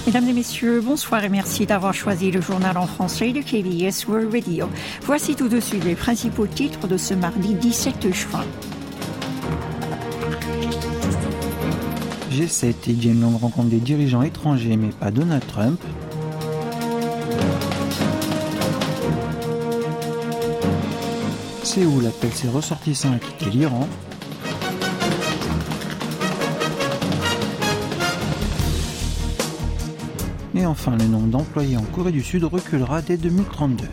Mesdames et messieurs, bonsoir et merci d'avoir choisi le journal en français de KBS World Radio. Voici tout de suite les principaux titres de ce mardi 17 juin. G7 et Jammeh rencontrent des dirigeants étrangers mais pas Donald Trump. Séoul appelle ses ressortissants à quitter l'Iran. Et enfin, le nombre d'employés en Corée du Sud reculera dès 2032.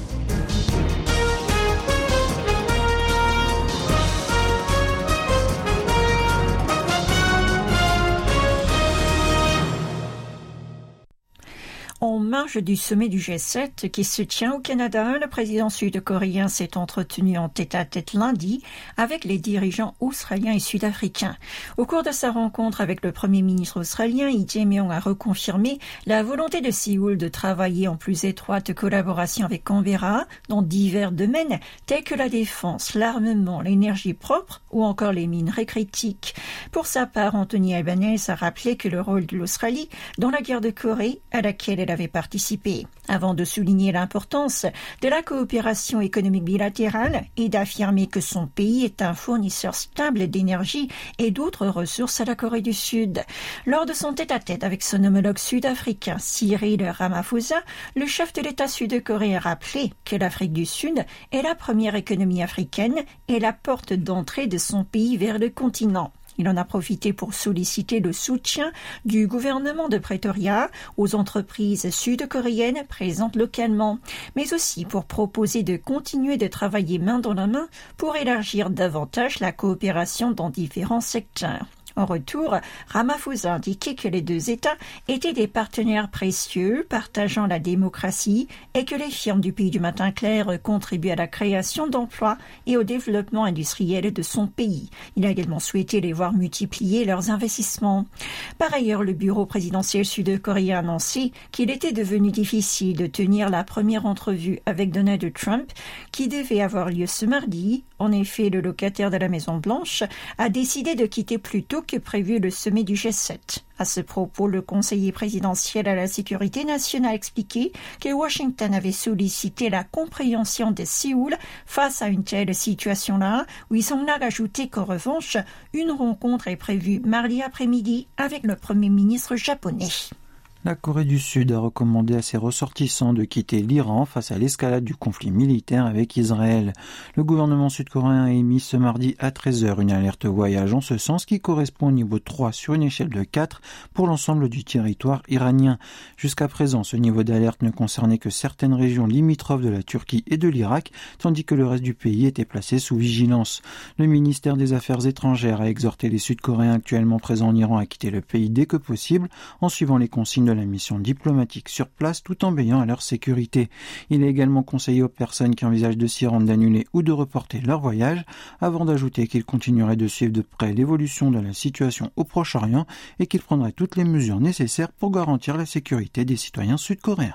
En marge du sommet du G7 qui se tient au Canada, le président sud-coréen s'est entretenu en tête-à-tête lundi avec les dirigeants australiens et sud-africains. Au cours de sa rencontre avec le premier ministre australien, Lee Jae-myung a reconfirmé la volonté de Séoul de travailler en plus étroite collaboration avec Canberra dans divers domaines tels que la défense, l'armement, l'énergie propre ou encore les minerais critiques. Pour sa part, Anthony Albanese a rappelé que le rôle de l'Australie dans la guerre de Corée, à laquelle elle avait participé, avant de souligner l'importance de la coopération économique bilatérale et d'affirmer que son pays est un fournisseur stable d'énergie et d'autres ressources à la Corée du Sud. Lors de son tête-à-tête avec son homologue sud-africain Cyril Ramaphosa, le chef de l'État sud-coréen a rappelé que l'Afrique du Sud est la première économie africaine et la porte d'entrée de son pays vers le continent. Il en a profité pour solliciter le soutien du gouvernement de Pretoria aux entreprises sud-coréennes présentes localement, mais aussi pour proposer de continuer de travailler main dans la main pour élargir davantage la coopération dans différents secteurs. En retour, Ramaphosa a indiqué que les deux États étaient des partenaires précieux, partageant la démocratie, et que les firmes du pays du matin clair contribuent à la création d'emplois et au développement industriel de son pays. Il a également souhaité les voir multiplier leurs investissements. Par ailleurs, le bureau présidentiel sud-coréen a annoncé qu'il était devenu difficile de tenir la première entrevue avec Donald Trump, qui devait avoir lieu ce mardi. En effet, le locataire de la Maison-Blanche a décidé de quitter plus tôt que prévu le sommet du G7. À ce propos, le conseiller présidentiel à la sécurité nationale a expliqué que Washington avait sollicité la compréhension de Séoul face à une telle situation-là, où ils ont ajouté qu'en revanche, une rencontre est prévue mardi après-midi avec le Premier ministre japonais. La Corée du Sud a recommandé à ses ressortissants de quitter l'Iran face à l'escalade du conflit militaire avec Israël. Le gouvernement sud-coréen a émis ce mardi à 13h une alerte voyage en ce sens qui correspond au niveau 3 sur une échelle de 4 pour l'ensemble du territoire iranien. Jusqu'à présent, ce niveau d'alerte ne concernait que certaines régions limitrophes de la Turquie et de l'Irak, tandis que le reste du pays était placé sous vigilance. Le ministère des Affaires étrangères a exhorté les Sud-Coréens actuellement présents en Iran à quitter le pays dès que possible, en suivant les consignes de la mission diplomatique sur place tout en veillant à leur sécurité. Il a également conseillé aux personnes qui envisagent de s'y rendre d'annuler ou de reporter leur voyage, avant d'ajouter qu'il continuerait de suivre de près l'évolution de la situation au Proche-Orient et qu'il prendrait toutes les mesures nécessaires pour garantir la sécurité des citoyens sud-coréens.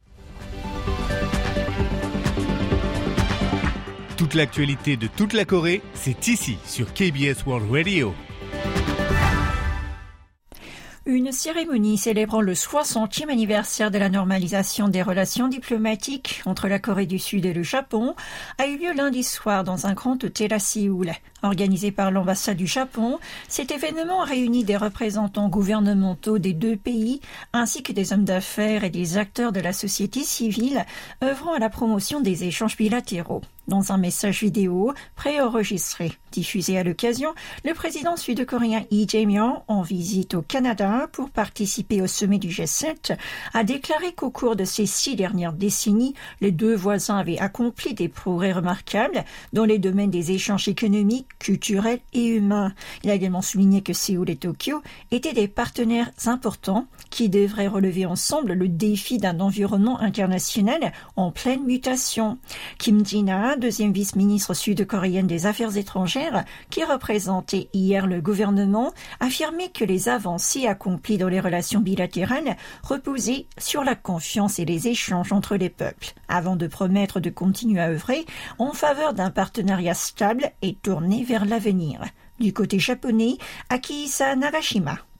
Toute l'actualité de toute la Corée, c'est ici sur KBS World Radio. Une cérémonie célébrant le 60e anniversaire de la normalisation des relations diplomatiques entre la Corée du Sud et le Japon a eu lieu lundi soir dans un grand hôtel à Séoul. Organisé par l'ambassade du Japon, cet événement a réuni des représentants gouvernementaux des deux pays ainsi que des hommes d'affaires et des acteurs de la société civile œuvrant à la promotion des échanges bilatéraux. Dans un message vidéo préenregistré diffusé à l'occasion, le président sud-coréen Lee Jae-myung, en visite au Canada pour participer au sommet du G7, a déclaré qu'au cours de ces 6 dernières décennies, les deux voisins avaient accompli des progrès remarquables dans les domaines des échanges économiques, culturels et humains. Il a également souligné que Séoul et Tokyo étaient des partenaires importants qui devraient relever ensemble le défi d'un environnement international en pleine mutation. Kim Jin-ha, deuxième vice-ministre sud-coréenne des Affaires étrangères, qui représentait hier le gouvernement, affirmait que les avancées accomplies dans les relations bilatérales reposaient sur la confiance et les échanges entre les peuples, avant de promettre de continuer à œuvrer en faveur d'un partenariat stable et tourné vers l'avenir. Du côté japonais, Akihisa Nagashima,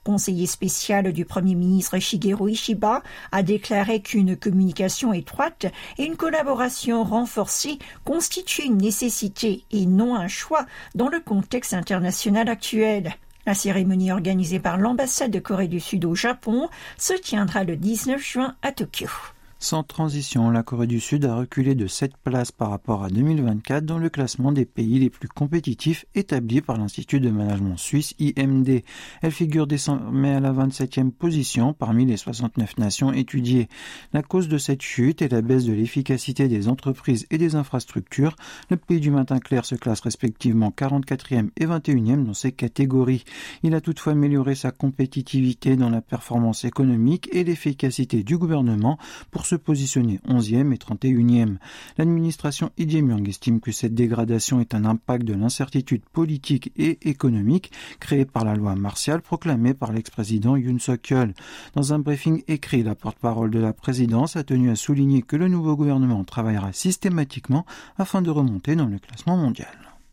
conseiller spécial du Premier ministre Shigeru Ishiba, a déclaré qu'une communication étroite et une collaboration renforcée constituent une nécessité et non un choix dans le contexte international actuel. La cérémonie organisée par l'ambassade de Corée du Sud au Japon se tiendra le 19 juin à Tokyo. Sans transition, la Corée du Sud a reculé de 7 places par rapport à 2024 dans le classement des pays les plus compétitifs établi par l'Institut de management suisse IMD. Elle figure désormais à la 27e position parmi les 69 nations étudiées. La cause de cette chute est la baisse de l'efficacité des entreprises et des infrastructures. Le pays du matin clair se classe respectivement 44e et 21e dans ces catégories. Il a toutefois amélioré sa compétitivité dans la performance économique et l'efficacité du gouvernement pour se positionner 11e et 31e. L'administration Lee Jae-myung estime que cette dégradation est un impact de l'incertitude politique et économique créée par la loi martiale proclamée par l'ex-président Yoon Suk-yeol. Dans un briefing écrit, la porte-parole de la présidence a tenu à souligner que le nouveau gouvernement travaillera systématiquement afin de remonter dans le classement mondial.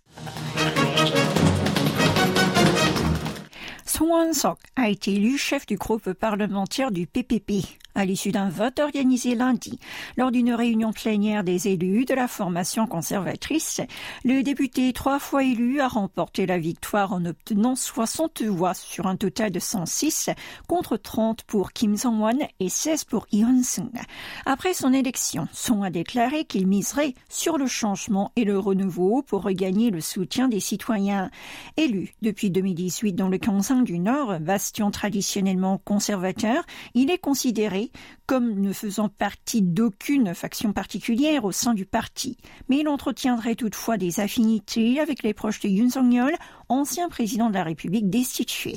Song Won-seok a été élu chef du groupe parlementaire du PPP à l'issue d'un vote organisé lundi. Lors d'une réunion plénière des élus de la formation conservatrice, le député 3 fois élu a remporté la victoire en obtenant 60 voix sur un total de 106 contre 30 pour Kim Song-won et 16 pour Lee Hyun-sung. Après son élection, Song a déclaré qu'il miserait sur le changement et le renouveau pour regagner le soutien des citoyens. Élu depuis 2018 dans le Gyeongsang du Nord, bastion traditionnellement conservateur, il est considéré comme ne faisant partie d'aucune faction particulière au sein du parti. Mais il entretiendrait toutefois des affinités avec les proches de Yoon Suk-yeol, ancien président de la République destitué.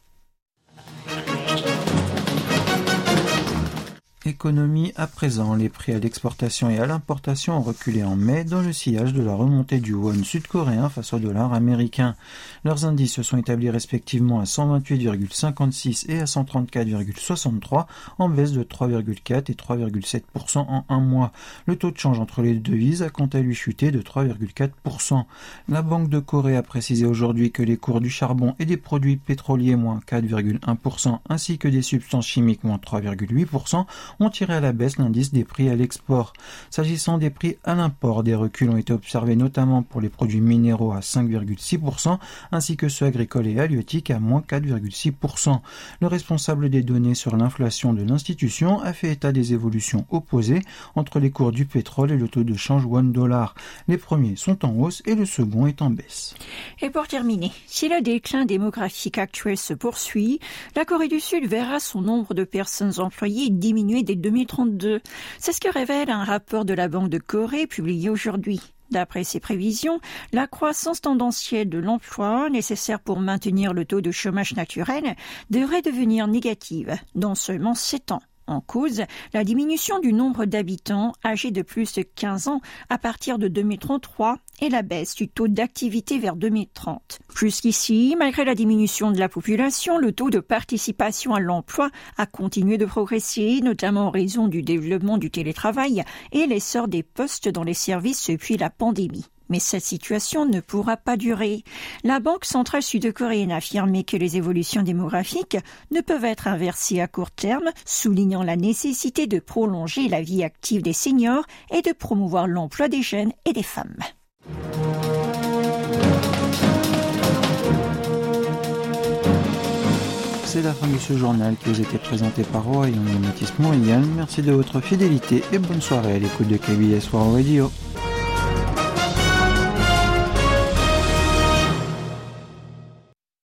Économie à présent, les prix à l'exportation et à l'importation ont reculé en mai dans le sillage de la remontée du won sud-coréen face au dollar américain. Leurs indices se sont établis respectivement à 128,56 et à 134,63 en baisse de 3,4 et 3,7% en un mois. Le taux de change entre les deux devises a quant à lui chuté de 3,4%. La Banque de Corée a précisé aujourd'hui que les cours du charbon et des produits pétroliers moins 4,1% ainsi que des substances chimiques moins 3,8% ont tiré à la baisse l'indice des prix à l'export. S'agissant des prix à l'import, des reculs ont été observés notamment pour les produits minéraux à 5,6% ainsi que ceux agricoles et halieutiques à moins 4,6%. Le responsable des données sur l'inflation de l'institution a fait état des évolutions opposées entre les cours du pétrole et le taux de change won-dollar. Les premiers sont en hausse et le second est en baisse. Et pour terminer, si le déclin démographique actuel se poursuit, la Corée du Sud verra son nombre de personnes employées diminuer dès 2032. C'est ce que révèle un rapport de la Banque de Corée publié aujourd'hui. D'après ses prévisions, la croissance tendancielle de l'emploi nécessaire pour maintenir le taux de chômage naturel devrait devenir négative dans seulement 7 ans. En cause, la diminution du nombre d'habitants âgés de plus de 15 ans à partir de 2033 et la baisse du taux d'activité vers 2030. Jusqu'ici, malgré la diminution de la population, le taux de participation à l'emploi a continué de progresser, notamment en raison du développement du télétravail et l'essor des postes dans les services depuis la pandémie. Mais cette situation ne pourra pas durer. La Banque centrale sud-coréenne a affirmé que les évolutions démographiques ne peuvent être inversées à court terme, soulignant la nécessité de prolonger la vie active des seniors et de promouvoir l'emploi des jeunes et des femmes. C'est la fin de ce journal qui vous était présenté par Royan et Mathis Mourian. Merci de votre fidélité et bonne soirée à l'écoute de KBS World Radio.